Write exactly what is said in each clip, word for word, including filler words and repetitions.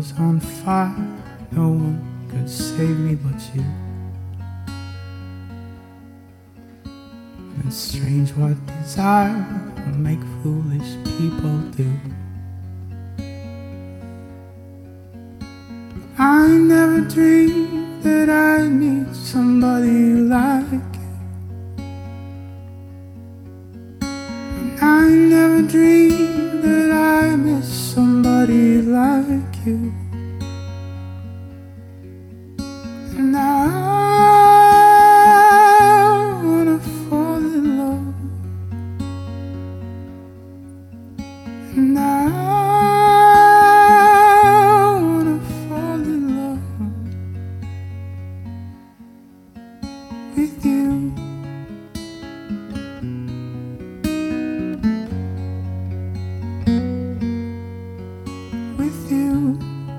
was on fire, no one could save me but you. And it's strange what desire will make foolish people do. I never dreamed that I'd meet somebody like you. And I never dreamed that I'd miss somebody like you. And I wanna fall in love. And I with you. With you.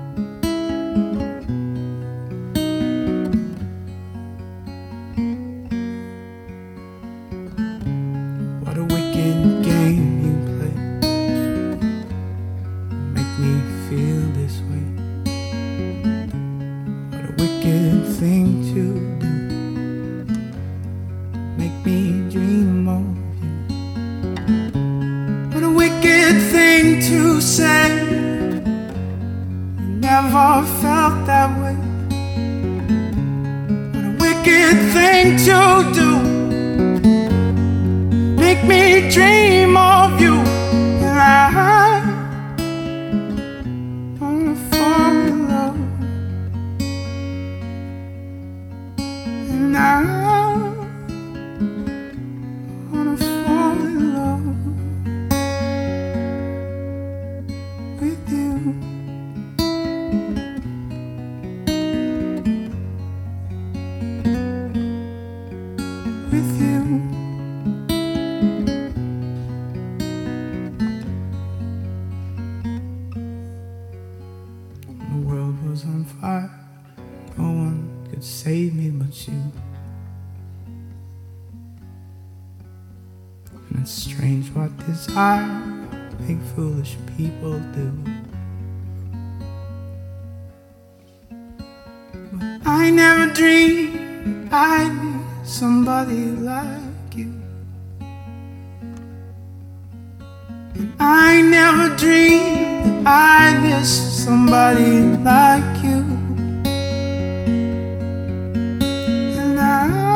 What a wicked game you play, make me feel this way. What a wicked thing to do, make me dream of you. What a wicked thing to say, you never felt that way. What a wicked thing to do, make me dream of you. And I wanna fall in love. And I with you. With you. The world was on fire, no one could save me but you. And it's strange what desire make foolish people do. But I never dreamed I'd meet somebody like you. And I never dreamed that I'd miss somebody like you. And I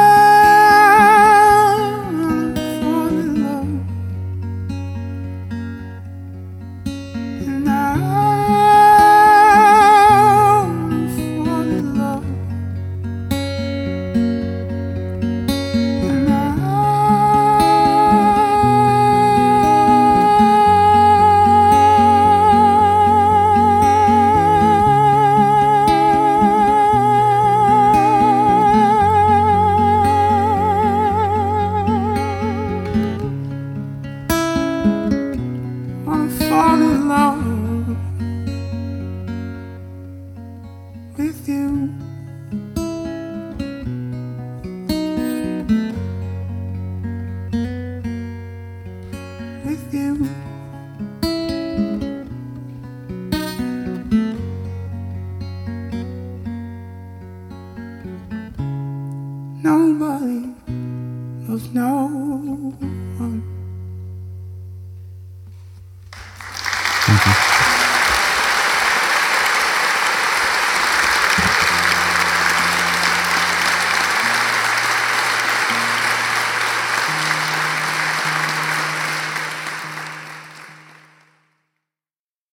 fall in love with you. With you. Nobody loves no one. Thank you.